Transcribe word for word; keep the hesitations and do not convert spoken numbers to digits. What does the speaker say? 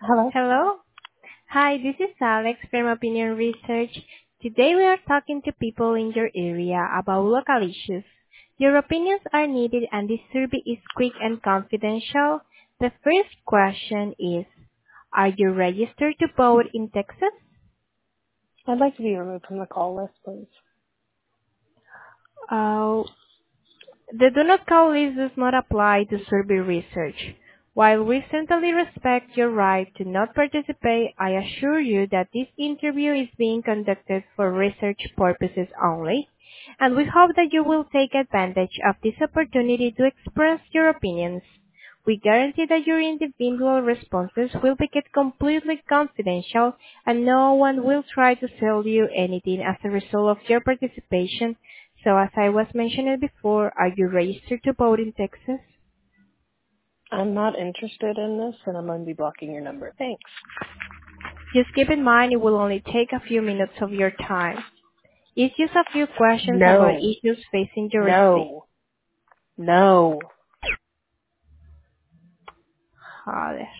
Hello. Hello. Hi, this is Alex from Opinion Research. Today we are talking to people in your area about local issues. Your opinions are needed and this survey is quick and confidential. The first question is, are you registered to vote in Texas? I'd like to be removed from the call list, please. Uh, The do not call list does not apply to survey research. While we certainly respect your right to not participate, I assure you that this interview is being conducted for research purposes only, and we hope that you will take advantage of this opportunity to express your opinions. We guarantee that your individual responses will be kept completely confidential and no one will try to sell you anything as a result of your participation. So as I was mentioning before, are you registered to vote in Texas? I'm not interested in this, and I'm going to be blocking your number. Thanks. Just keep in mind it will only take a few minutes of your time. It's just a few questions about No. issues facing your state. No. No. Joder.